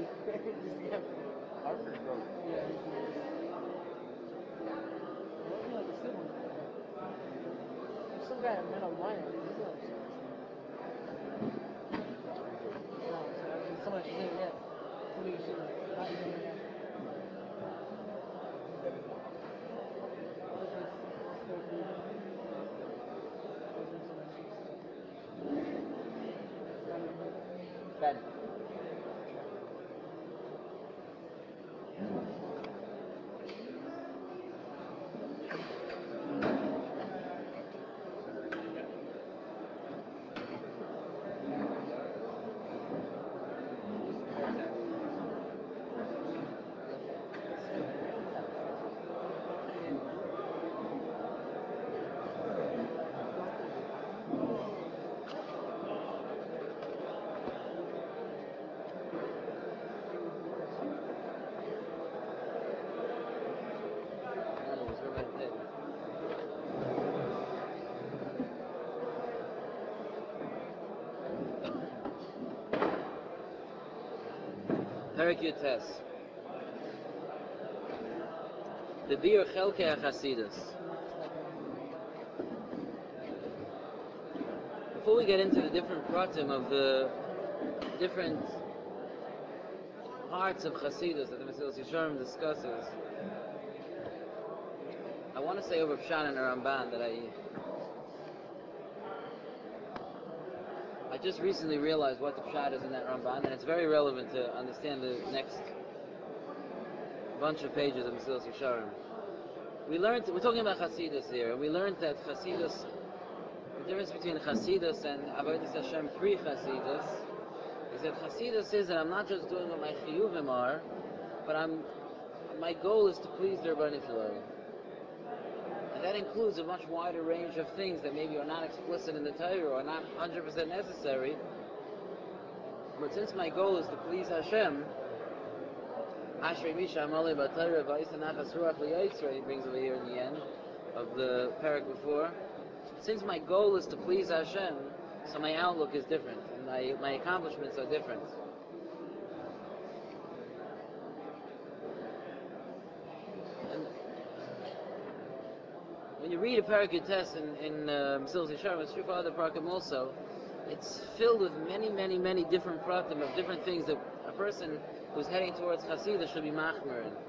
Harvard goes. Yeah, he's like a sibling. There's some guy I met online. He's not a no, so actually someone I should hit yet. Somebody you should not even know that. Ben. Perik Yutes. The Bir Chelke HaChasidus. Before we get into the different pratim of the different parts of Chasidus that the Mesilas Yesharim discusses, I want to say over Pshat and Ramban that I just recently realized what the Pshat is in that Ramban, and it's very relevant to understand the next bunch of pages of Mesilas Yesharim. We're talking about Chasidus here, and we learned that Chasidus, the difference between Chasidus and Avodas Hashem pre-Chasidus, is that Chasidus is that I'm not just doing what my chiyuvim are, but my goal is to please the Rebbeinu Shalom. And that includes a much wider range of things that maybe are not explicit in the Torah or not 100% necessary. But since my goal is to please Hashem, Ashrei Misha Amalei B'Torah V'Yisanachas Ruach L'Yitzrei, he brings over here in the end of the parak before. Since my goal is to please Hashem, so my outlook is different, and my accomplishments are different. And when you read a parak Yutes in Mesilas Yesharim, it's true for other parakim also, it's filled with many, many, many different pratim of different things that a person who's heading towards Chasidus should be machmer in.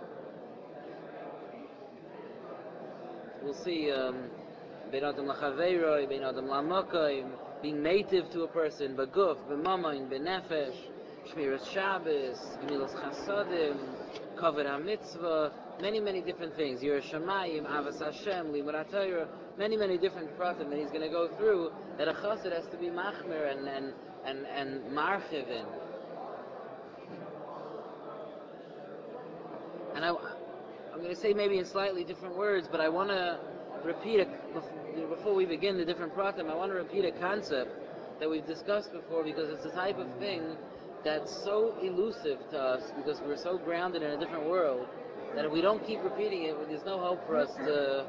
We'll see Ben Adam Lachaveiroi, Ben Adam Lamakayim, being native to a person, Baguf, B'mamayin, B'nefesh, Shmiras Shabbos, Gemilas Chasadim, Kavod HaMitzvah, many, many different things. Yiras Shamayim, Avas Hashem, Limud HaTorah, many, many different pratim that he's going to go through that a chassid has to be machmer and marchiv in. And I'm going to say maybe in slightly different words, but I want to repeat before we begin the different pratim, I want to repeat a concept that we've discussed before, because it's the type of thing that's so elusive to us because we're so grounded in a different world that if we don't keep repeating it, there's no hope for us to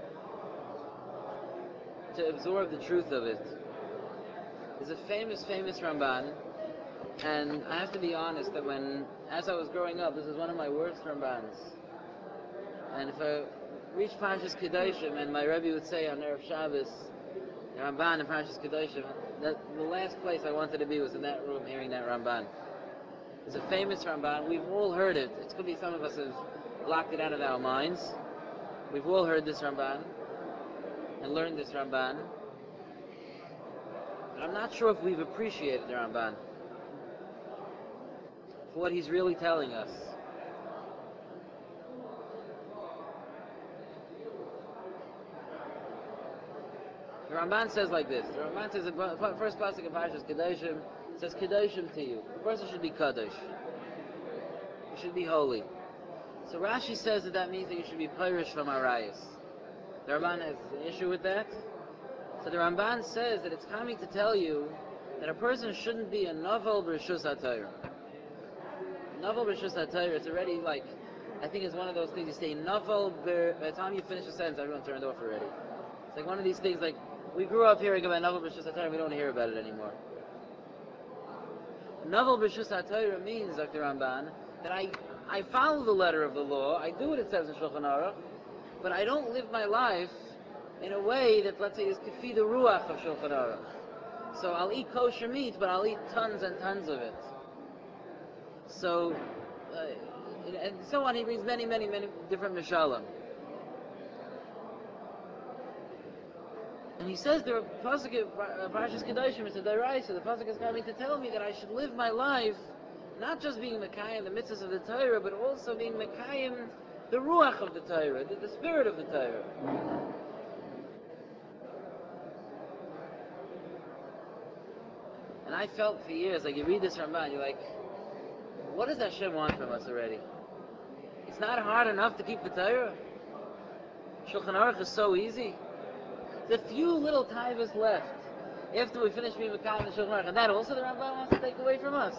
absorb the truth of it. There's a famous Ramban, and I have to be honest that as I was growing up, this is one of my worst Rambans. And if I reached Parshas Kedoshim, and my Rebbe would say on Erev Shabbos, the Ramban and Parshas Kedoshim, that the last place I wanted to be was in that room hearing that Ramban. It's a famous Ramban. We've all heard it. It could be some of us have blocked it out of our minds. We've all heard this Ramban and learned this Ramban. But I'm not sure if we've appreciated the Ramban for what he's really telling us. The Ramban says like this. The Ramban says, the first pasuk of Parshas Kedoshim says, Kedoshim to you. The person should be Kadosh. You should be holy. So Rashi says that means that you should be Pirish from Arayas. The Ramban has an issue with that. So the Ramban says that it's coming to tell you that a person shouldn't be a Novel B'Rishus HaTorah. Novel B'Rishus HaTorah, it's already like, I think it's one of those things you say, Novel, by the time you finish a sentence, everyone turned off already. It's like one of these things like, we grew up hearing about Novel B'Rishus HaTorah, we don't hear about it anymore. Novel B'Shus HaTorah means, Dr. Ramban, that I follow the letter of the law, I do what it says in Shulchan Aruch, but I don't live my life in a way that, let's say, is kafi the ruach of Shulchan Aruch. So I'll eat kosher meat, but I'll eat tons and tons of it. So, and so on, he brings many, many, many different mishalim. And he says the pasuk of Parashas Kedoshim is a deraisa. The pasuk is coming to tell me that I should live my life not just being mekayim the mitzvahs of the Torah, but also being mekayim the ruach of the Torah, the spirit of the Torah. And I felt for years, like you read this Ramban, you're like, what does Hashem want from us already? It's not hard enough to keep the Torah. Shulchan Aruch is so easy. The few little taivas left after we finish being mekayim the Shulchan Aruch, and that also the Ramban wants to take away from us.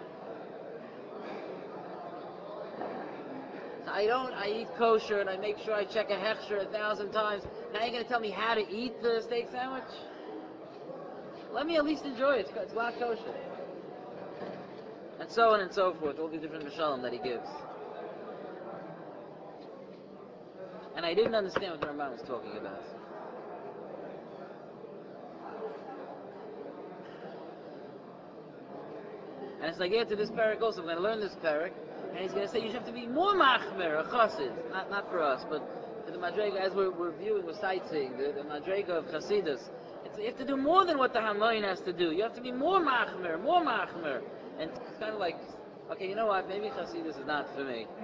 I eat kosher and I make sure I check a hechsher 1,000 times. Now you're going to tell me how to eat the steak sandwich? Let me at least enjoy it. It's not kosher. And so on and so forth, all the different mishalim that he gives. And I didn't understand what the Ramban was talking about. And it's like, yeah, to this parak also, we're going to learn this parak, and he's going to say you have to be more machmer, a chassid, not for us, but for the madrega, as we're viewing, we're sightseeing, the madrega of chassidus. You have to do more than what the Hamayin has to do. You have to be more machmer, more machmer. And it's kind of like, okay, you know what, maybe chassidus is not for me.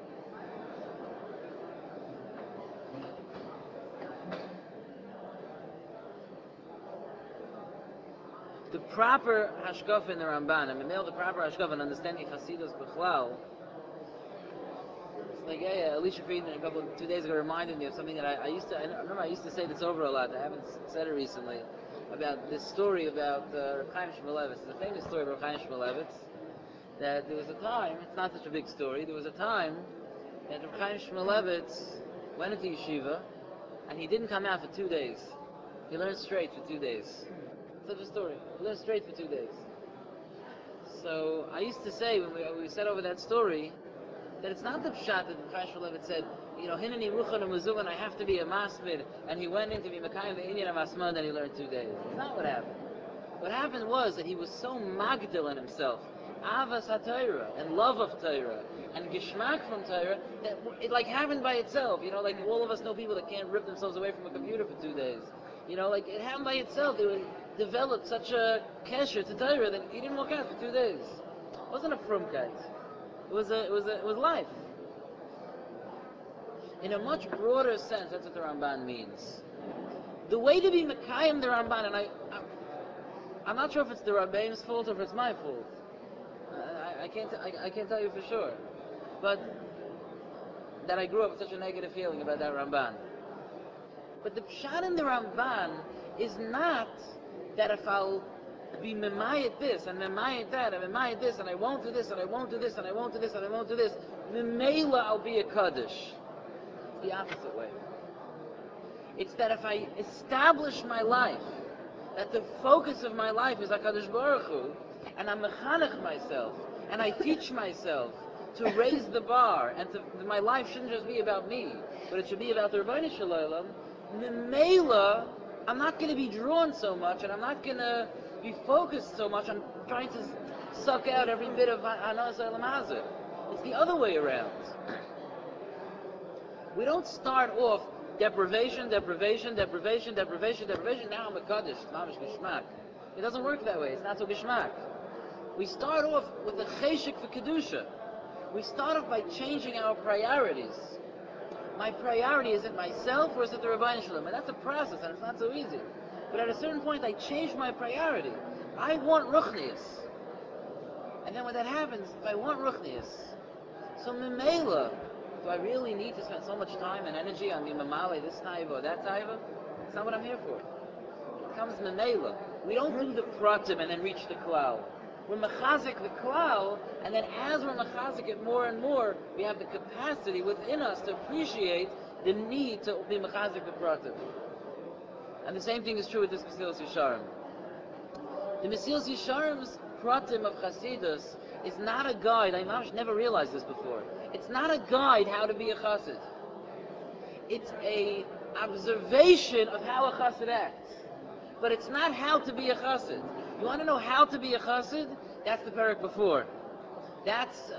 The proper hashkafa in the Ramban, and the proper hashkafa and understanding chassidus b'chlal, it's like, yeah, Alicia Friedman 2 days ago reminded me of something that I remember I used to say this over a lot. I haven't said it recently, about this story about Reb Chaim Shmulevitz. It's a famous story of Reb Chaim Shmulevitz, that there was a time, it's not such a big story, there was a time that Reb Chaim Shmulevitz went into yeshiva, and he didn't come out for 2 days. He learned straight for 2 days. Such a story. He learned straight for 2 days. So I used to say, when we said over that story, that it's not the pshat that Chaim Shmulevitz said, Hineni Ruchan Muzum, and I have to be a masmid, and he went in to be Mekayim the Indian Masmad, and he learned 2 days. That's not what happened. What happened was that he was so magdil in himself, avas haTorah, and love of Torah, and gishmak from Torah, that it like happened by itself. Like all of us know people that can't rip themselves away from a computer for 2 days. Like it happened by itself. They would develop such a kesher to Torah that he didn't walk out for 2 days. It wasn't a frumkeit. It was life. In a much broader sense, that's what the Ramban means. The way to be Mekayim the Ramban, and I'm not sure if it's the Rabbeim's fault or if it's my fault. I can't tell you for sure. But that I grew up with such a negative feeling about that Ramban. But the pshat in the Ramban is not that if I'll be memayit this and memayit that and memayit this and I won't do this and I won't do this and I won't do this and I won't do this, memela I'll be a kaddish. It's the opposite way. It's that if I establish my life, that the focus of my life is HaKadosh Baruch Hu, and I'm mechanech myself, and I teach myself to raise the bar, and my life shouldn't just be about me, but it should be about the Rebbeinu Shalom, memela, I'm not going to be drawn so much, and I'm not going to be focused so much on trying to suck out every bit of Hanas Olam Hazeh. It's the other way around. We don't start off deprivation, now I'm a kaddish, it's mamish gishmak. It doesn't work that way, it's not so gishmak. We start off with a cheshik for kedusha. We start off by changing our priorities. My priority, is it myself or is it the Rebbeinu Shalom? And that's a process and it's not so easy. But at a certain point I change my priority. I want ruchnius. And then when that happens, if I want ruchnius, so memela, do I really need to spend so much time and energy on mimamale, this taiva or that taiva? It's not what I'm here for. It comes memela. We don't do the pratim and then reach the klal. We're mechazik the klal, and then as we're mechazik it more and more, we have the capacity within us to appreciate the need to be mechazik the pratim. And the same thing is true with this Mesilas Yesharim. The Mesilas Yesharim's pratim of Chassidus is not a guide. I never realized this before. It's not a guide how to be a Chassid. It's a observation of how a Chassid acts. But it's not how to be a Chassid. You want to know how to be a Chassid? That's the parak before. That's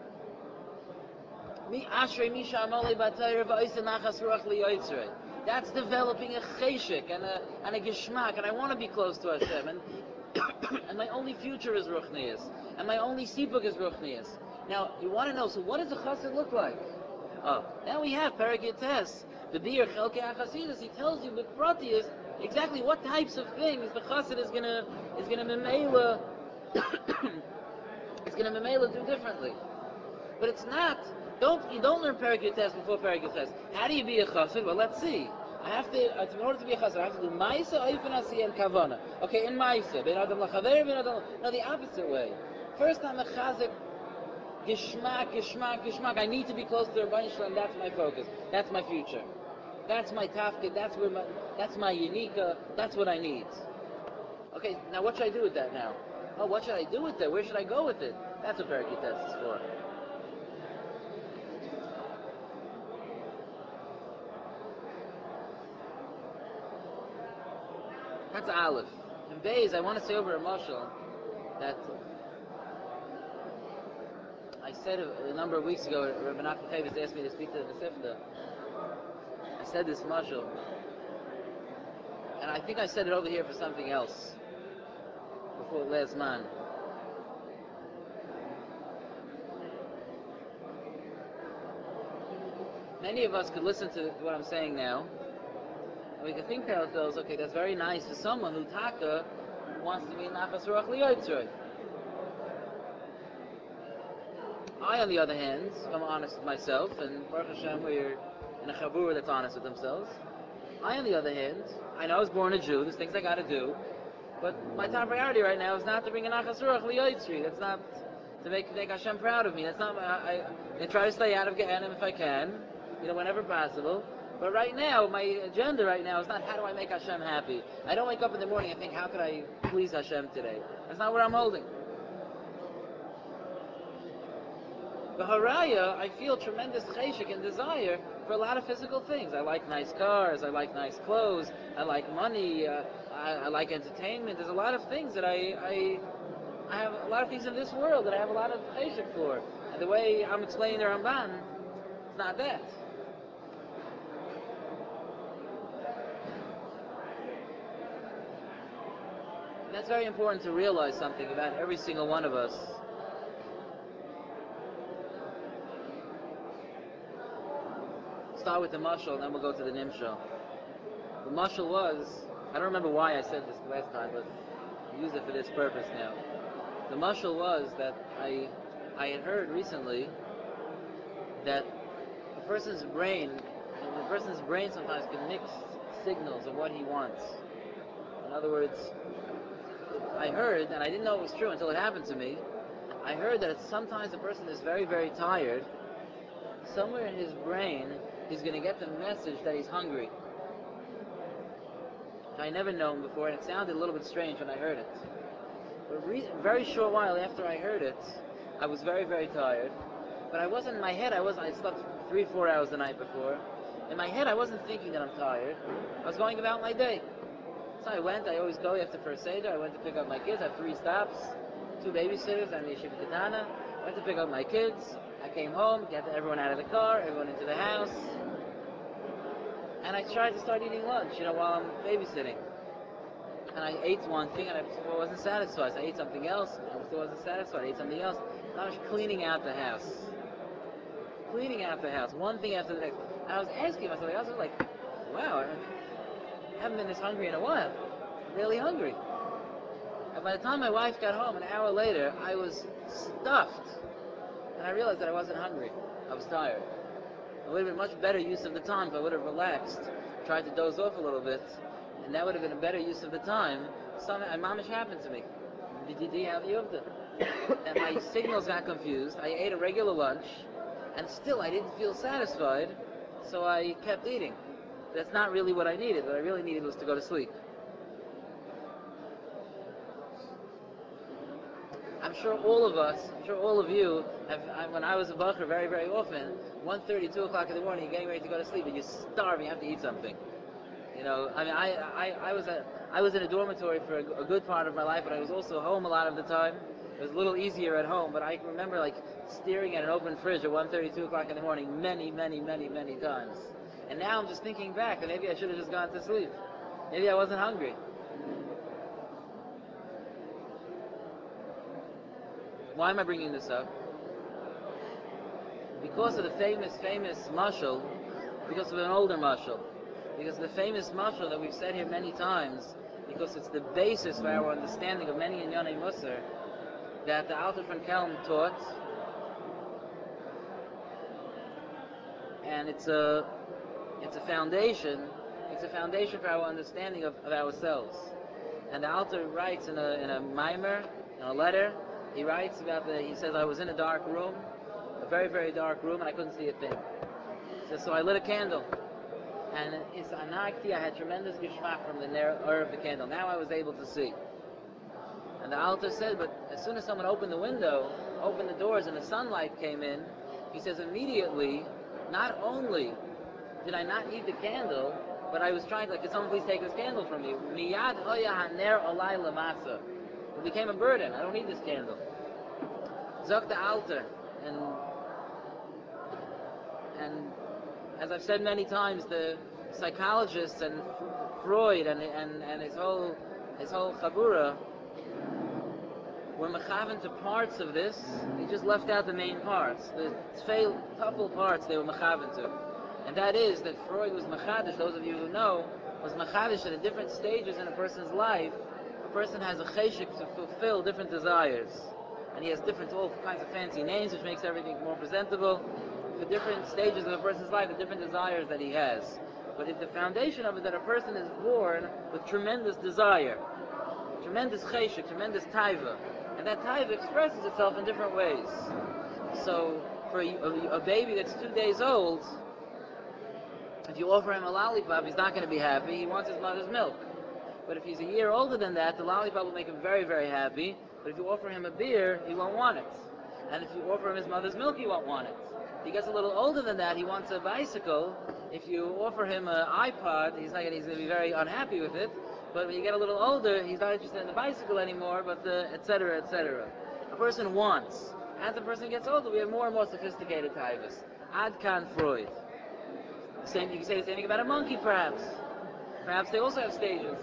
that's developing a cheshik and a geshmak, and I want to be close to Hashem, and and my only future is ruchnius, and my only sipuk is ruchnius. Now you want to know, so what does a chassid look like? Oh, now we have Perek Yates, the Bir Chelkei HaChasidus. He tells you with Pratius exactly what types of things the chassid is gonna memela is gonna memela do differently. But it's not. You don't learn Perek Yates before Perek Yates. How do you be a chassid? Well, let's see. I have to, in order to be a chassid, I have to do Maisa, Oifen Asiyah, and Kavana. Okay, in Maisa, Ben Adam Lachaver, Ben Adam. No, the opposite way. First, I'm a chazik, Gishmak. I need to be close to the Rebbeinu Shalom. That's my focus. That's my future. That's my tafkid. That's my unika. That's what I need. Okay, now what should I do with that now? Oh, what should I do with that? Where should I go with it? That's what Perek Yates is for. That's Aleph. In Beis, I want to say over a mashal that I said a number of weeks ago. Rabbi Nachman Chavis asked me to speak to the Mesifta. I said this mashal, and I think I said it over here for something else before last man. Many of us could listen to what I'm saying now, and we could think to ourselves, okay, that's very nice for someone who taka wants to be nachas ruach liyotzrei. I, on the other hand, if I'm honest with myself, and Baruch Hashem, we're in a chavur that's honest with themselves. I, on the other hand, I know I was born a Jew. There's things I got to do, but my top priority right now is not to bring a nachas ruach liyotzrei. That's not to make Hashem proud of me. That's not. I try to stay out of Gehenim if I can, whenever possible. But right now, my agenda right now is not how do I make Hashem happy. I don't wake up in the morning and think, how could I please Hashem today? That's not what I'm holding. The haraya, I feel tremendous cheshik and desire for a lot of physical things. I like nice cars, I like nice clothes, I like money, I like entertainment. There's a lot of things that I have a lot of things in this world that I have a lot of cheshik for. And the way I'm explaining the Ramban, it's not that. And that's very important to realize something about every single one of us. Start with the mashal, and then we'll go to the nimshal. The mashal was, I don't remember why I said this the last time, but I use it for this purpose now. The mashal was that I had heard recently that a person's brain sometimes can mix signals of what he wants. In other words, I heard, and I didn't know it was true until it happened to me, I heard that sometimes a person is very, very tired. Somewhere in his brain, he's going to get the message that he's hungry. I never known before, and it sounded a little bit strange when I heard it. But a very short while after I heard it, I was very, very tired. But I wasn't in my head. I slept 3-4 hours the night before. In my head, I wasn't thinking that I'm tired. I was going about my day. So I went. I always go after first Seder. I went to pick up my kids. I have 3 stops, 2 babysitters. I'm Yeshiva Ketana. Went to pick up my kids. I came home, got everyone out of the car, everyone into the house, and I tried to start eating lunch, while I'm babysitting. And I ate one thing, and I still wasn't satisfied. So I ate something else, and I still wasn't satisfied. I ate something else. And I was cleaning out the house, one thing after the next. And I was asking myself, I was like, wow, I haven't been this hungry in a while. I'm really hungry. And by the time my wife got home, an hour later, I was stuffed. And I realized that I wasn't hungry. I was tired. It would have been much better use of the time if I would have relaxed, tried to doze off a little bit, and that would have been a better use of the time. Something mamish happened to me. And my signals got confused. I ate a regular lunch, and still I didn't feel satisfied, so I kept eating. That's not really what I needed. What I really needed was to go to sleep. sure all of us, I'm sure all of you when I was a bacher, very, very often, 1:30, 2 o'clock in the morning, you're getting ready to go to sleep, and you're starving, you have to eat something. You know, I mean, I was in a dormitory for a good part of my life, but I was also home a lot of the time. It was a little easier at home, but I remember like staring at an open fridge at 1:30, 2 o'clock in the morning many, many, many, many times. And now I'm just thinking back that maybe I should have just gone to sleep. Maybe I wasn't hungry. Why am I bringing this up? Because of the famous mashal, because of an older mashal, because of the famous mashal that we've said here many times, because it's the basis for our understanding of many Inyanei Musar, that the Alter von Kelm taught, and it's a foundation. It's a foundation for our understanding of ourselves. And the Alter writes in a mimer, in a letter, he writes about he says, I was in a dark room, a very, very dark room, and I couldn't see a thing. He says, so I lit a candle. And it's anakti, I had tremendous geshmak from the air of the candle. Now I was able to see. And the Alter said, but as soon as someone opened the window, opened the doors, and the sunlight came in, he says, immediately, not only did I not need the candle, but I was trying to, like, could someone please take this candle from me? Miyad hoya haner olai lamasa. It became a burden. I don't need this candle. Zok the Alter, and as I've said many times, the psychologists and Freud and his whole chabura were mechaven to parts of this. They just left out the main parts. The couple parts they were mechaven to. And that is that Freud was machadish, those of you who know, was machadish at different stages in a person's life. A person has a cheshik to fulfill different desires. And he has all kinds of fancy names, which makes everything more presentable. For different stages of a person's life, the different desires that he has. But if the foundation of it, that a person is born with tremendous desire, tremendous cheshik, tremendous taiva. And that taiva expresses itself in different ways. So, for a baby that's 2 days old, if you offer him a lollipop, he's not going to be happy. He wants his mother's milk. But if he's a year older than that, the lollipop will make him very, very happy. But if you offer him a beer, he won't want it. And if you offer him his mother's milk, he won't want it. If he gets a little older than that, he wants a bicycle. If you offer him an iPod, he's going to be very unhappy with it. But when you get a little older, he's not interested in the bicycle anymore, but etc., etc. A person wants. As the person gets older, we have more and more sophisticated taivas. Ad kan Freud. You can say the same thing about a monkey, perhaps. Perhaps they also have stages.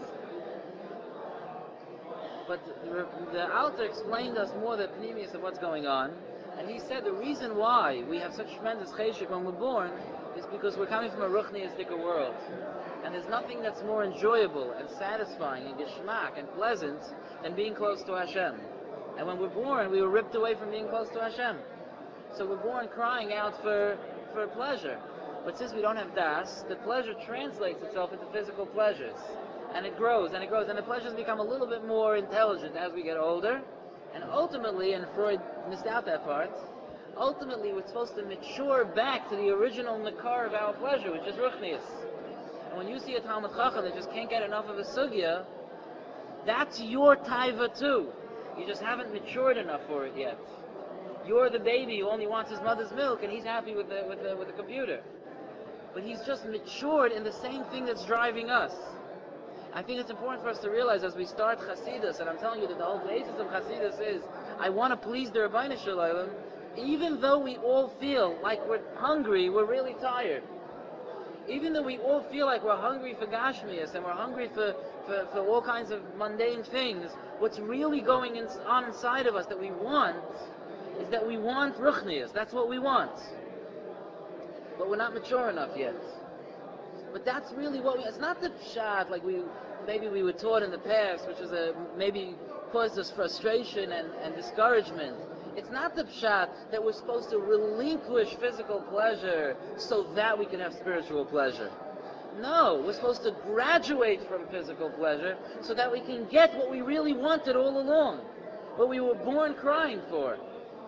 But the Alter explained us more the pneumius of what's going on, and he said the reason why we have such tremendous cheshik when we're born is because we're coming from a ruchniistic world. And there's nothing that's more enjoyable and satisfying and geschmack and pleasant than being close to Hashem. And when we're born, we were ripped away from being close to Hashem. So we're born crying out for pleasure. But since we don't have das, the pleasure translates itself into physical pleasures. And it grows, and it grows, and the pleasures become a little bit more intelligent as we get older. And ultimately, and Freud missed out that part, ultimately we're supposed to mature back to the original makar of our pleasure, which is ruchnius. And when you see a Talmud Chacham that just can't get enough of a sugya, that's your taiva too. You just haven't matured enough for it yet. You're the baby who only wants his mother's milk, and he's happy with the computer. But he's just matured in the same thing that's driving us. I think it's important for us to realize as we start Chasidus, and I'm telling you that the whole basis of Chasidus is, I want to please the Rabbeinu Shalom, even though we all feel like we're hungry, we're really tired. Even though we all feel like we're hungry for Gashmias, and we're hungry for all kinds of mundane things, what's really going on inside of us that we want is that we want Ruchnias. That's what we want. But we're not mature enough yet. But that's really what it's not the pshat like maybe we were taught in the past, which is maybe caused us frustration and discouragement. It's not the pshat that we're supposed to relinquish physical pleasure so that we can have spiritual pleasure. No, we're supposed to graduate from physical pleasure so that we can get what we really wanted all along, what we were born crying for.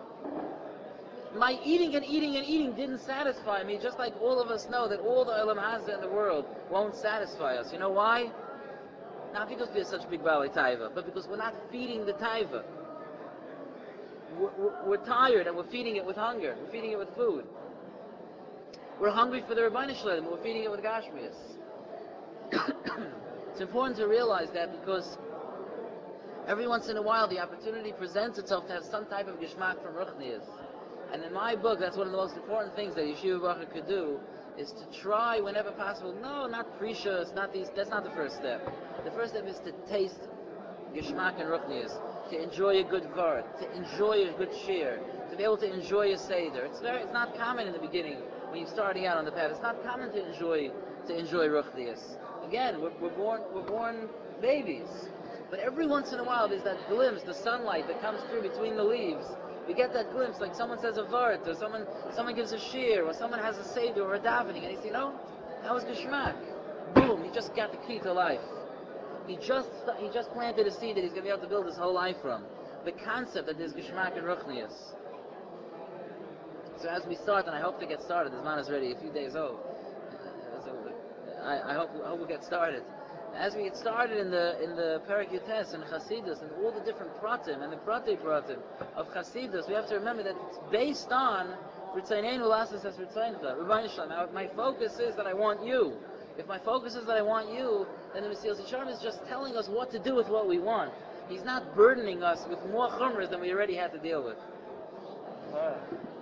My eating and eating and eating didn't satisfy me, just like all of us know that all the Olam Hazeh in the world won't satisfy us. You know why? Not because we're such big Bali Taiva, but because we're not feeding the Taiva. we're tired and we're feeding it with hunger. We're feeding it with food. We're hungry for the Rebbeinu Shalom, and we're feeding it with Gashmias. It's important to realize that because every once in a while the opportunity presents itself to have some type of Geshmak from Ruchnias. And in my book, that's one of the most important things that Yeshiva Bacha could do, is to try whenever possible. No, not Prisha, not these. That's not the first step. The first step is to taste Geshmak and Ruchnias, to enjoy a good vart, to enjoy a good shir, to be able to enjoy a seder. It's not common in the beginning when you're starting out on the path. It's not common to enjoy Ruchnias. Again, we're born babies, but every once in a while there's that glimpse, the sunlight that comes through between the leaves. We get that glimpse, like someone says a vart, or someone gives a shir, or someone has a seder or a davening, and you say, no, that was Geshmak. Boom, he just got the key to life. He just planted a seed that he's going to be able to build his whole life from. The concept that there's Geshmak and Ruchnias. So as we start, and I hope to get started, this man is ready, a few days old. So I hope we'll get started. As we get started in the Perek Yutes and Chasidus and all the different pratim and the pratim of Chasidus, we have to remember that it's based on Ritzaynenu Lasas Es Ritzayncha. Rebbeinu Shalom. My focus is that I want you. If my focus is that I want you, then the Mesilas Yesharim is just telling us what to do with what we want. He's not burdening us with more chumras than we already had to deal with. All right.